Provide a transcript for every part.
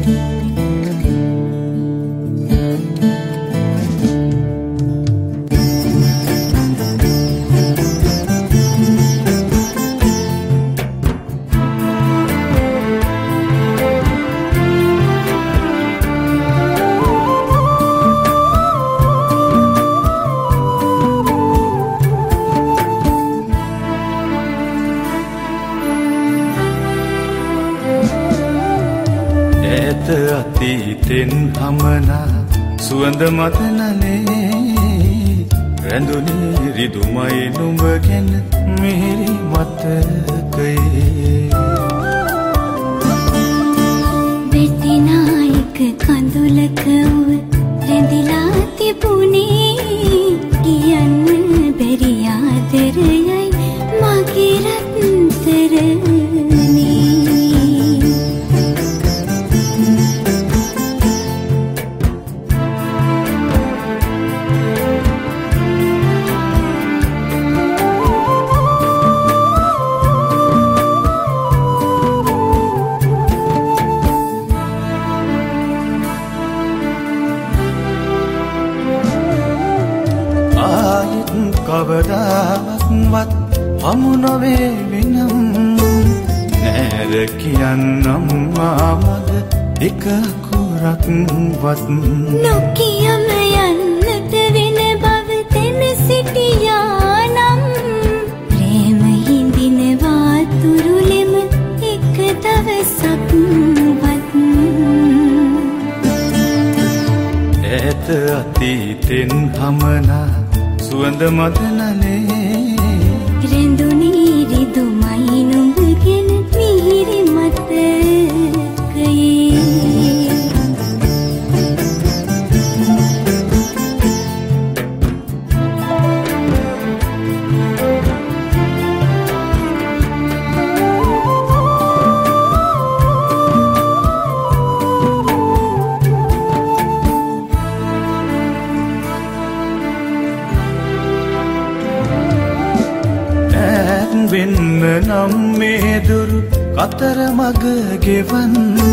අතීතෙන් හමනා සුවඳ මතනනේ රැඳුනේ රිදුමයි නුඹ ගැන මිහිරි මතකයේ වෙටිනායක කඳුලක රැඳිලා තිබුණේ කියන්න බැරි ආදරයයි මගේ රත්තරනේ කවදාවත් හමු නොවේ වෙනම් නෑර කියන්නම් ආමද එක කුරක්වත් නොකියම යන්නට වෙන බව තෙන සිටියානම් ප්‍රේම හිඳිනවා තුරුලෙම එක දවසක්වත් ඈත අතීතෙන් හමනා සුවඳ මතනනේ රැඳුනේ රිදුමයි නුඹ ගැන මිහිරි මතකයේ වෙන්න නම් මේ දුරු කතර මග ගෙවන්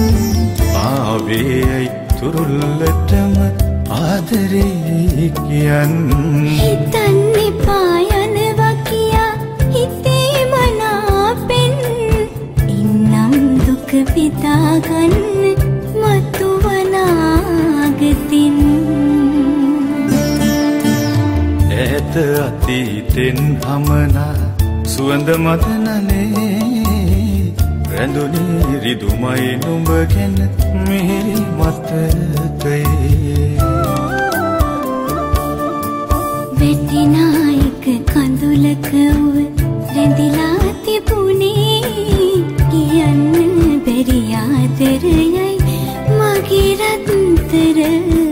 ආවේයි තුරුල්ලටම ආදරේ කියන් හිතන්න එපා යනවා කියා හිතේ මනාපෙන් ඉන්නම් දුක පිතාගන්න මතුවනාගතින් ඈත අතීතෙන් හමනා සුවඳ මතනනේ රැඳුනේ රිදුමයි නුඹ ගැන මිහිරි මතකයේ වෙටිනායක කඳුලක රැඳිලා තිබුණේ කියන්න බැරි ආදරයයි මගේ රත්තරනේ